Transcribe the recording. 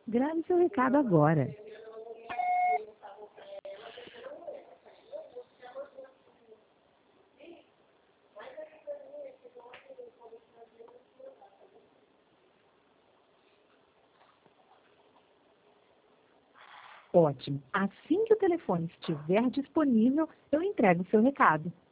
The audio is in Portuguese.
Grave seu recado agora. Ótimo. Assim que o telefone estiver disponível, eu entrego o seu recado.